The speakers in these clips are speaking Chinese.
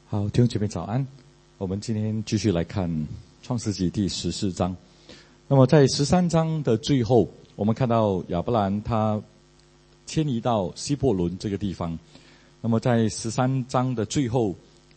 好，弟兄姐妹早安。我们今天继续来看创世纪第14章。那么在13章的最后，我们看到亚伯兰他迁移到希伯伦这个地方。那么在13章的最后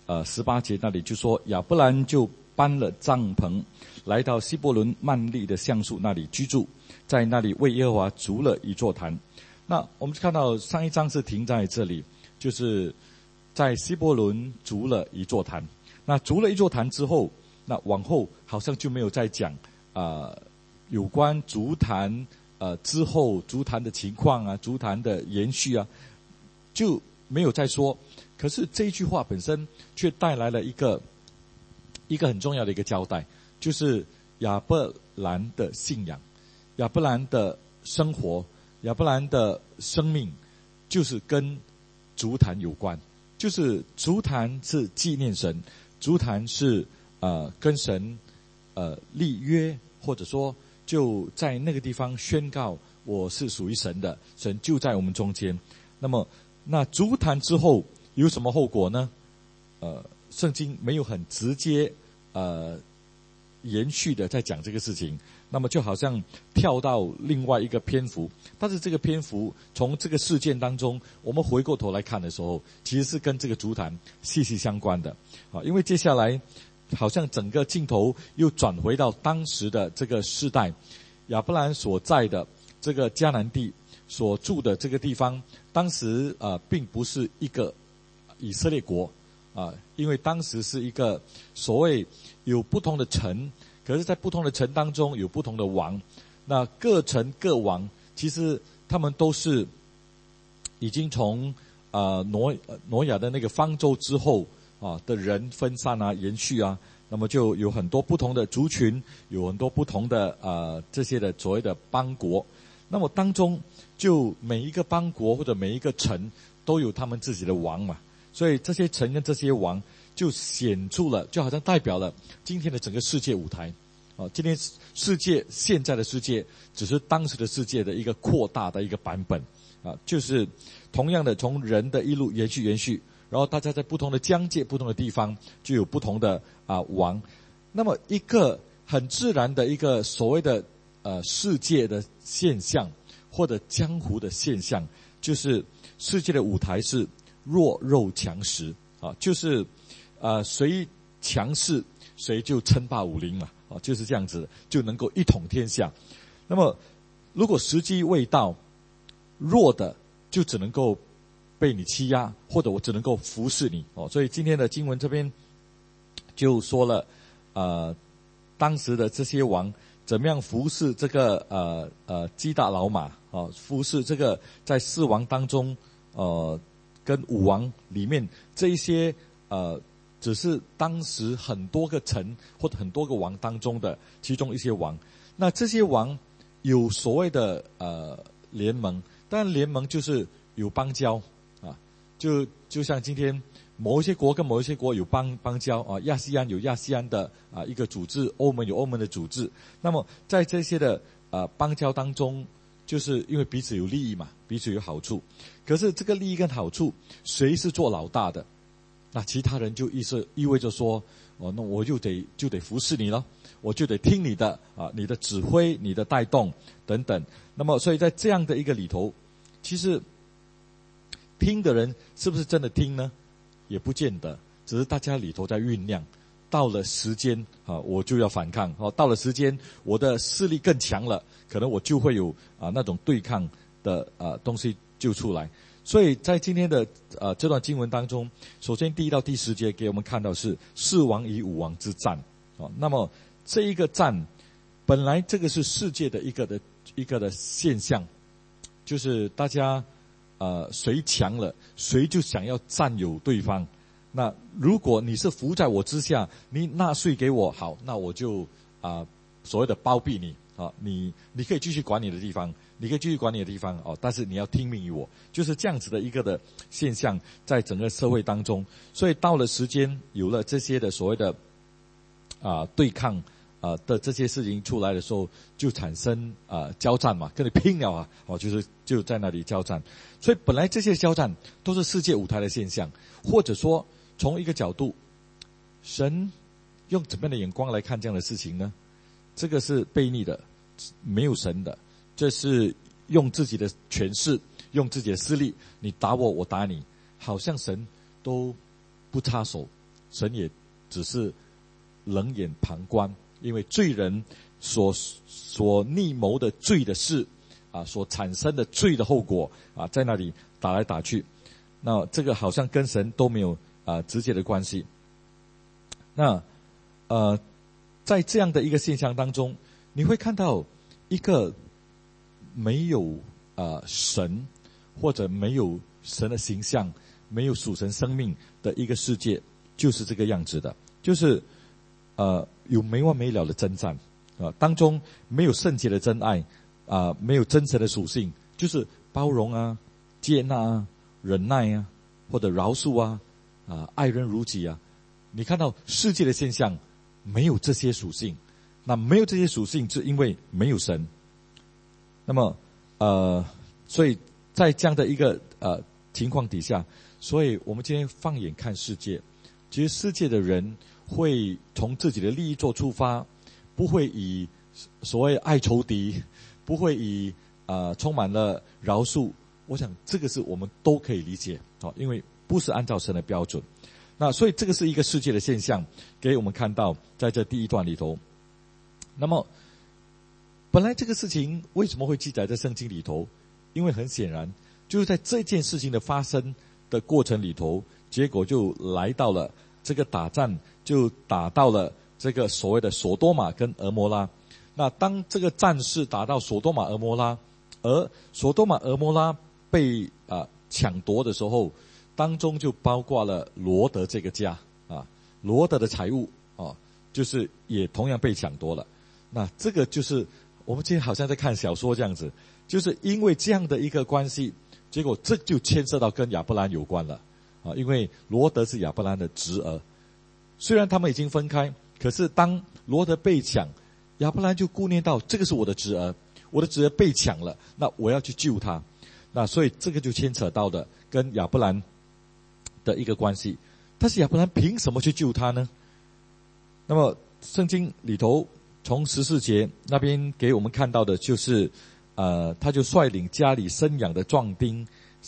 18节那里就说，亚伯兰就搬了帐篷来到希伯伦曼利的橡树那里居住，在那里为耶和华筑了一座坛。那我们看到上一章是停在这里，就是在希伯伦筑了一座坛。那筑了一座坛之后，那往后好像就没有再讲有关筑坛之后筑坛的情况啊，筑坛的延续啊，就没有再说。可是这一句话本身却带来了一个很重要的一个交代，就是亚伯兰的信仰，亚伯兰的生活，亚伯兰的生命就是跟筑坛有关。就是筑坛是纪念神，筑坛是跟神立约，或者说就在那个地方宣告我是属于神的，神就在我们中间。那么那筑坛之后有什么后果呢？圣经没有很直接延续的在讲这个事情，那么就好像跳到另外一个篇幅。但是这个篇幅从这个事件当中我们回过头来看的时候，其实是跟这个筑坛息息相关的因为接下来好像整个镜头又转回到当时的这个世代，亚伯兰所在的这个迦南地所住的这个地方，当时并不是一个以色列国因为当时是一个所谓有不同的城，可是在不同的城当中有不同的王，那各城各王其实他们都是已经从挪亚的那个方舟之后的人分散延续那么就有很多不同的族群，有很多不同的这些的所谓的邦国。那么当中就每一个邦国或者每一个城都有他们自己的王嘛，所以这些城跟这些王就显出了，就好像代表了今天的整个世界舞台今天世界现在的世界只是当时的世界的一个扩大的一个版本就是同样的从人的一路延续，然后大家在不同的疆界不同的地方就有不同的王。那么一个很自然的一个所谓的世界的现象或者江湖的现象，就是世界的舞台是弱肉强食就是谁强势谁就称霸武林嘛就是这样子，就能够一统天下。那么如果时机未到，弱的就只能够被你欺压，或者我只能够服侍你所以今天的经文这边就说了当时的这些王怎么样服侍这个基大老马服侍这个在四王当中跟五王里面这一些只是当时很多个城或者很多个王当中的其中一些王。那这些王有所谓的联盟，当然联盟就是有邦交就像今天某一些国跟某一些国有邦交亚细安有亚细安的一个组织，欧盟有欧盟的组织。那么在这些的邦交当中，就是因为彼此有利益嘛，彼此有好处。可是这个利益跟好处谁是做老大的，那其他人就意味着说那我就得服侍你了，我就得听你的你的指挥，你的带动等等。那么所以在这样的一个里头，其实听的人是不是真的听呢？也不见得，只是大家里头在酝酿。到了时间我就要反抗到了时间我的势力更强了，可能我就会有那种对抗的东西就出来。所以在今天的这段经文当中，首先第1到第10节给我们看到是4王与5王之战那么这一个战本来这个是世界的一个的现象，就是大家谁强了谁就想要占有对方。那如果你是服在我之下，你纳税给我，好，那我就所谓的包庇你你可以继续管你的地方，你可以继续管你的地方但是你要听命于我，就是这样子的一个的现象在整个社会当中。所以到了时间有了这些的所谓的对抗的这些事情出来的时候，就产生交战嘛，跟你拼了就在那里交战。所以本来这些交战都是世界舞台的现象，或者说从一个角度，神用怎么样的眼光来看这样的事情呢？这个是悖逆的，没有神的，这是用自己的权势，用自己的势力，你打我，我打你，好像神都不插手，神也只是冷眼旁观，因为罪人所逆谋的罪的事所产生的罪的后果在那里打来打去，那这个好像跟神都没有直接的关系。那在这样的一个现象当中，你会看到一个没有神，或者没有神的形象，没有属神生命的一个世界，就是这个样子的，就是有没完没了的征战当中没有圣洁的真爱没有真诚的属性，就是包容接纳忍耐或者饶恕爱人如己你看到世界的现象没有这些属性，那没有这些属性是因为没有神。那么所以在这样的一个情况底下，所以我们今天放眼看世界，其实世界的人会从自己的利益做出发，不会以所谓爱仇敌，不会以充满了饶恕，我想这个是我们都可以理解因为不是按照神的标准。那所以这个是一个世界的现象，给我们看到在这第一段里头。那么本来这个事情为什么会记载在圣经里头？因为很显然就是在这件事情的发生的过程里头，结果就来到了这个打战，就打到了这个所谓的索多玛跟俄摩拉。那当这个战事打到索多玛俄摩拉，而索多玛俄摩拉被抢夺的时候，当中就包括了罗德这个家罗德的财物就是也同样被抢夺了。那这个就是我们今天好像在看小说这样子，就是因为这样的一个关系，结果这就牵涉到跟亚伯兰有关了因为罗德是亚伯兰的侄儿，虽然他们已经分开，可是当罗德被抢，亚伯兰就顾念到这个是我的侄儿，我的侄儿被抢了，那我要去救他。那所以这个就牵扯到的跟亚伯兰的一个关系。但是亚伯兰凭什么去救他呢？那么圣经里头从14节那边给我们看到的就是他就率领家里生养的壮丁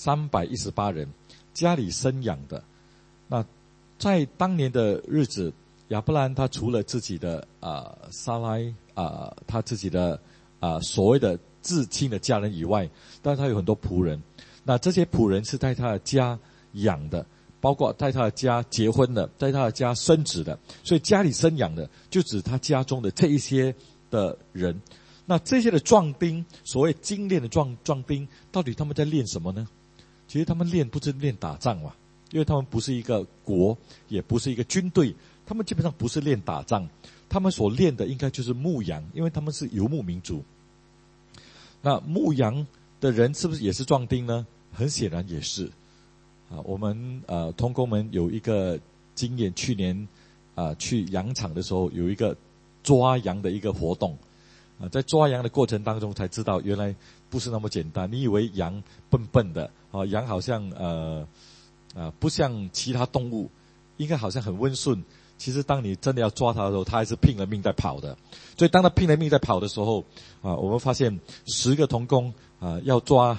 318人，家里生养的。那在当年的日子，亚伯兰他除了自己的撒拉他自己的所谓的至亲的家人以外，但是他有很多仆人，那这些仆人是在他的家养的，包括在他的家结婚的，在他的家生子的，所以家里生养的就指他家中的这一些的人。那这些的壮丁，所谓精练的壮兵，到底他们在练什么呢？其实他们练不是练打仗嘛，因为他们不是一个国，也不是一个军队，他们基本上不是练打仗，他们所练的应该就是牧羊，因为他们是游牧民族。那牧羊的人是不是也是壮丁呢？很显然也是我们同工们有一个经验，去年去羊场的时候有一个抓羊的一个活动在抓羊的过程当中才知道，原来不是那么简单。你以为羊笨笨的羊好像不像其他动物，应该好像很温顺，其实当你真的要抓它的时候，它还是拼了命在跑的。所以当它拼了命在跑的时候我们发现10个同工要抓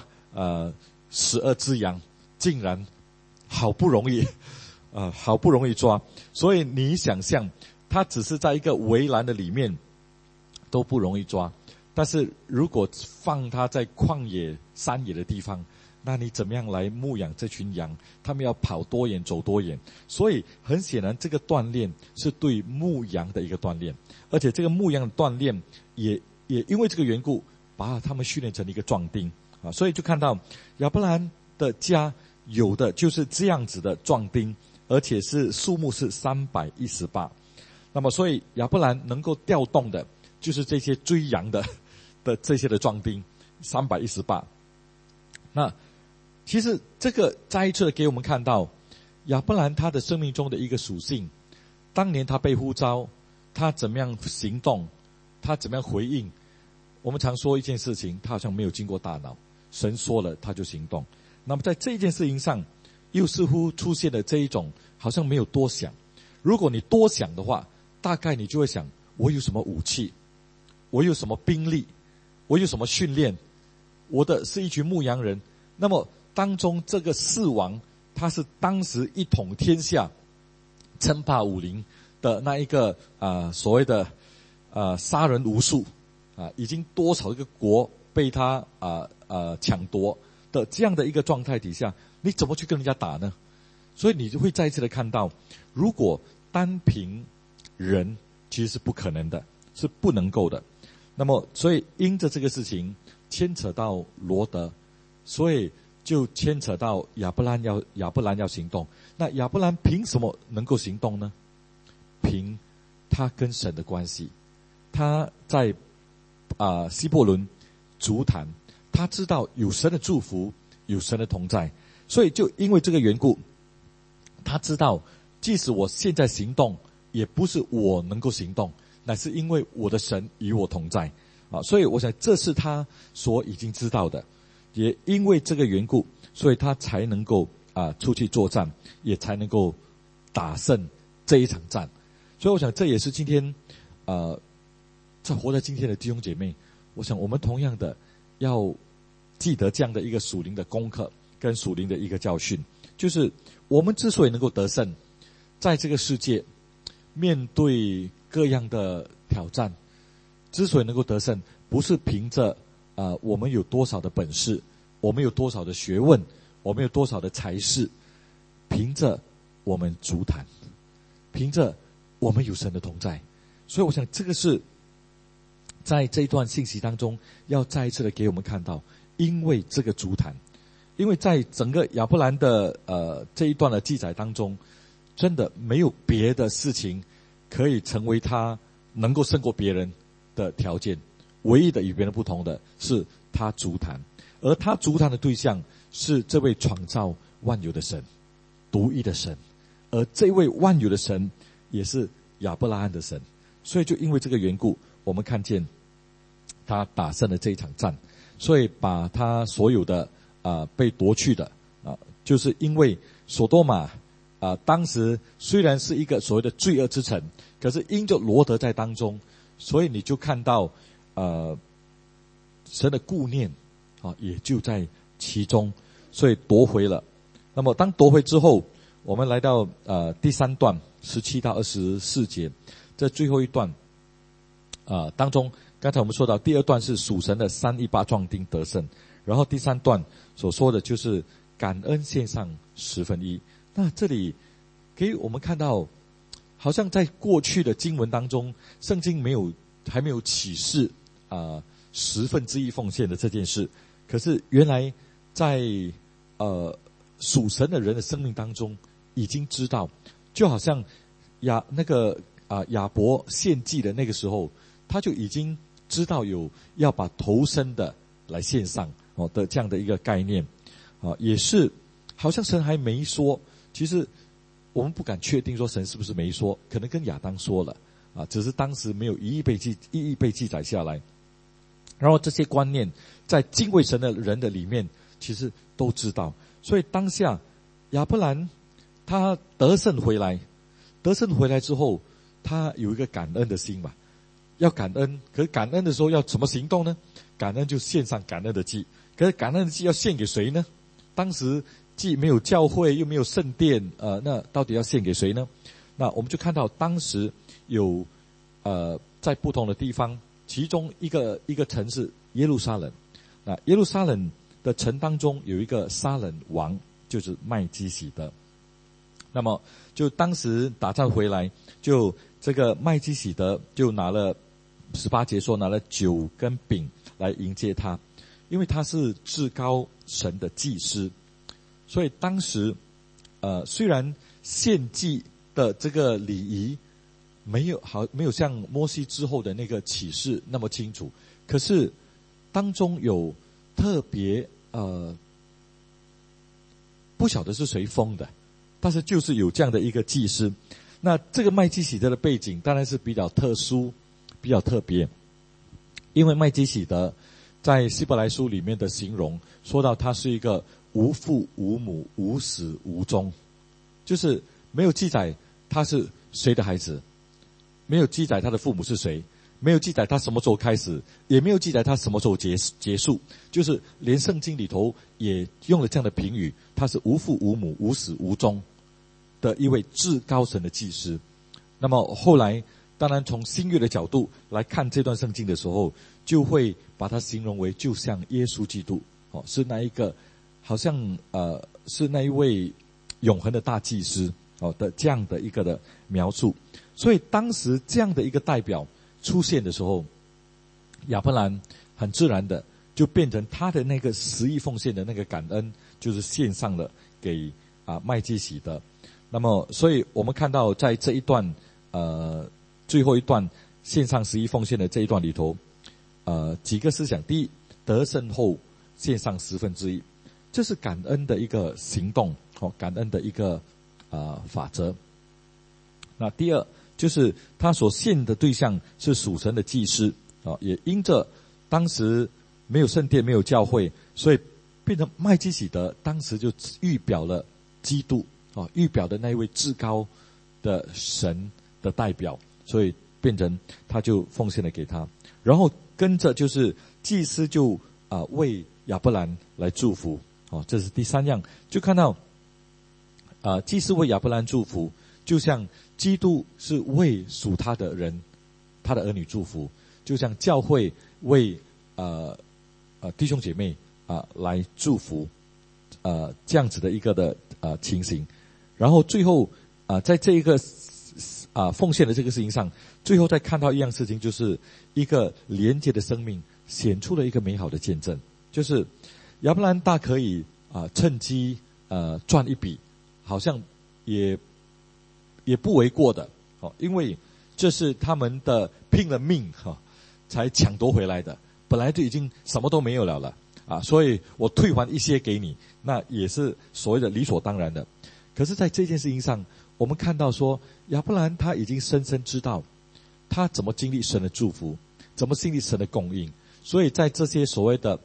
12只羊，竟然好不容易抓。所以你想象它只是在一个围栏的里面都不容易抓，但是如果放它在旷野山野的地方，那你怎么样来牧养这群羊？他们要跑多远走多远。所以很显然这个锻炼是对牧羊的一个锻炼，而且这个牧羊的锻炼也因为这个缘故把他们训练成一个壮丁所以就看到亚伯兰的家有的就是这样子的壮丁，而且是数目是318。那么所以亚伯兰能够调动的就是这些追羊的这些的壮丁318。那其实这个再一次给我们看到亚伯兰他的生命中的一个属性，当年他被呼召，他怎么样行动，他怎么样回应。我们常说一件事情，他好像没有经过大脑，神说了他就行动。那么在这件事情上， 又似乎出现了这一种好像没有多想。如果你多想的话，大概你就会想，我有什么武器，我有什么兵力，我有什么训练，我的是一群牧羊人。那么当中这个四王，他是当时一统天下称霸武林的那一个所谓的杀人无数已经多少一个国被他抢夺的这样的一个状态底下，你怎么去跟人家打呢？所以你就会再一次的看到，如果单凭人其实是不可能的，是不能够的。那么所以因着这个事情牵扯到罗得，所以就牵扯到亚伯兰要行动。那亚伯兰凭什么能够行动呢？凭他跟神的关系。他在希伯伦足坛，他知道有神的祝福，有神的同在，所以就因为这个缘故，他知道即使我现在行动，也不是我能够行动，乃是因为我的神与我同在所以我想这是他所已经知道的，也因为这个缘故，所以他才能够出去作战，也才能够打胜这一场战。所以我想这也是今天在活在今天的弟兄姐妹，我想我们同样的要记得这样的一个属灵的功课跟属灵的一个教训，就是我们之所以能够得胜，在这个世界面对各样的挑战，之所以能够得胜，不是凭着我们有多少的本事，我们有多少的学问，我们有多少的才识，凭着我们足坛，凭着我们有神的同在。所以我想这个是在这一段信息当中要再一次的给我们看到，因为这个足坛，因为在整个亚伯兰的这一段的记载当中，真的没有别的事情可以成为他能够胜过别人的条件，唯一的与别人不同的是他足坛，而他足坛的对象是这位创造万有的神，独一的神，而这位万有的神也是亚伯拉罕的神。所以就因为这个缘故，我们看见他打胜了这一场战，所以把他所有的被夺去的就是因为所多玛当时虽然是一个所谓的罪恶之城，可是因着罗得在当中，所以你就看到神的顾念也就在其中，所以夺回了。那么当夺回之后，我们来到第三段17到24节，这最后一段当中，刚才我们说到第二段是属神的318壮丁得胜，然后第三段所说的就是感恩献上1/10。那这里给我们看到，好像在过去的经文当中，圣经还没有启示1/10奉献的这件事，可是原来在属神的人的生命当中已经知道，就好像亚伯献祭的那个时候，他就已经知道有要把头生的来献上的这样的一个概念也是好像神还没说，其实我们不敢确定说神是不是没说，可能跟亚当说了只是当时没有一一被记载下来。然后这些观念在敬畏神的人的里面其实都知道，所以当下亚伯兰他得胜回来之后，他有一个感恩的心嘛，要感恩。可是感恩的时候要怎么行动呢？感恩就献上感恩的祭，可是感恩的祭要献给谁呢？当时既没有教会又没有圣殿那到底要献给谁呢？那我们就看到当时有在不同的地方，其中一个城市耶路撒冷，那耶路撒冷的城当中有一个撒冷王，就是麦基洗德。那么就当时打仗回来，就这个麦基洗德就拿了18节说拿了酒跟饼来迎接他，因为他是至高神的祭司。所以当时虽然献祭的这个礼仪没有像摩西之后的那个启示那么清楚，可是当中有特别不晓得是谁封的，但是就是有这样的一个祭司。那这个麦基洗德的背景当然是比较特殊比较特别，因为麦基洗德在希伯来书里面的形容说到他是一个无父无母，无始无终，就是没有记载他是谁的孩子，没有记载他的父母是谁，没有记载他什么时候开始，也没有记载他什么时候结束，就是连圣经里头也用了这样的评语，他是无父无母，无始无终的一位至高神的祭司。那么后来当然从新约的角度来看这段圣经的时候，就会把它形容为就像耶稣基督，是那一个好像是那一位永恒的大祭司的这样的一个的描述。所以当时这样的一个代表出现的时候，亚伯兰很自然的就变成他的那个十亿奉献的那个感恩，就是献上了给麦基洗德。那么所以我们看到在这一段最后一段献上十亿奉献的这一段里头，几个思想。第一，得胜后献上1/10，这是感恩的一个行动，感恩的一个法则。那第二，就是他所献的对象是属神的祭司，也因着当时没有圣殿没有教会，所以变成麦基洗德当时就预表了基督，预表的那一位至高的神的代表，所以变成他就奉献了给他。然后跟着就是祭司就为亚伯兰来祝福，这是第三样。就看到祭司为亚伯兰祝福，就像基督是为属他的人他的儿女祝福，就像教会为弟兄姐妹来祝福这样子的一个的情形。然后最后在这一个奉献的这个事情上，最后再看到一样事情，就是一个连结的生命显出了一个美好的见证，就是亚伯兰大可以趁机赚一笔，好像也不为过的，因为这是他们的拼了命才抢夺回来的，本来就已经什么都没有了所以我退还一些给你，那也是所谓的理所当然的。可是在这件事情上，我们看到说亚伯兰他已经深深知道他怎么经历神的祝福，怎么经历神的供应，所以在这些所谓的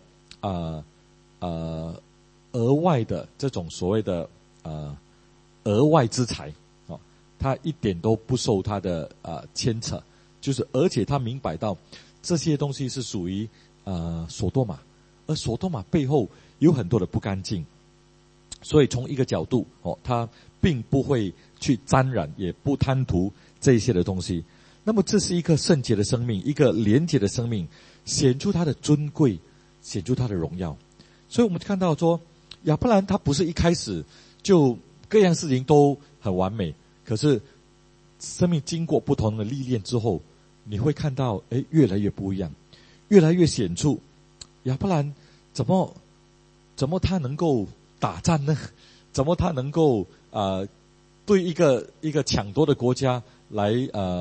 额外的这种所谓的额外之财他一点都不受他的牵扯，就是而且他明白到这些东西是属于所多玛，而所多玛背后有很多的不干净，所以从一个角度他并不会去沾染，也不贪图这些的东西。那么这是一个圣洁的生命，一个廉洁的生命，显出他的尊贵，显出他的荣耀。所以我们看到说亚伯兰他不是一开始就各样事情都很完美，可是生命经过不同的历练之后，你会看到越来越不一样，越来越显出亚伯兰怎么他能够打仗呢？怎么他能够对一个抢夺的国家来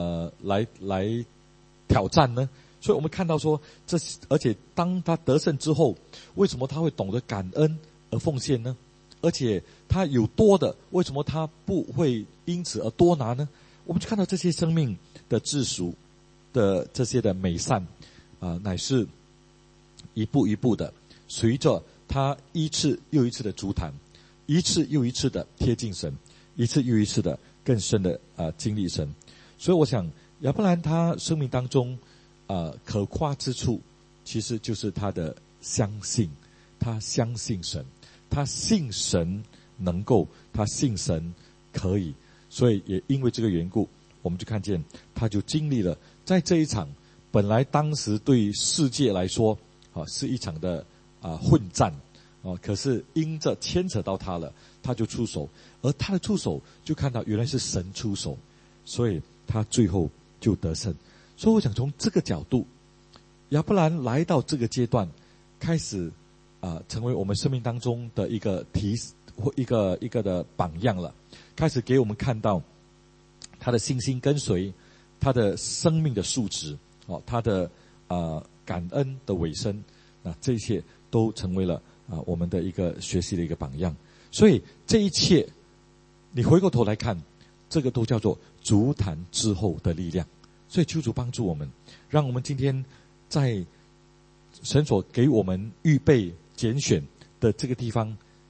挑战呢？所以我们看到说而且当他得胜之后，为什么他会懂得感恩而奉献呢？而且他有多的，为什么他不会因此而多拿呢？我们就看到这些生命的自赎的这些的美善乃是一步一步的随着他一次又一次的足坛，一次又一次的贴近神，一次又一次的更深的经历神。所以我想亚伯兰他生命当中可夸之处，其实就是他的相信，他相信神，他信神能够，他信神可以。所以也因为这个缘故，我们就看见他就经历了在这一场本来当时对世界来说是一场的混战可是因着牵扯到他了，他就出手，而他的出手就看到原来是神出手，所以他最后就得胜。所以我想从这个角度，亚伯兰来到这个阶段，开始成为我们生命当中的一个一个的榜样了，开始给我们看到他的信心跟随，他的生命的素质他的感恩的尾声，那这些都成为了我们的一个学习的一个榜样。所以这一切你回过头来看，这个都叫做足坛之后的力量。所以求主帮助我们，让我们今天在神所给我们预备拣选的这个地方，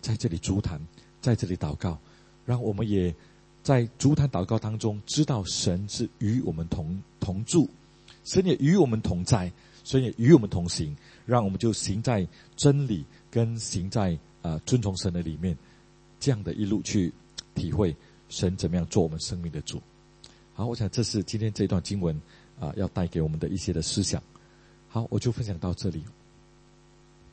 在这里足坛，在这里祷告，让我们也在足坛祷告当中知道神是与我们同住，神也与我们同在，神也与我们同行，让我们就行在真理跟行在遵从神的里面，这样的一路去体会神怎么样做我们生命的主。好，我想这是今天这段经文要带给我们的一些的思想。好，我就分享到这里。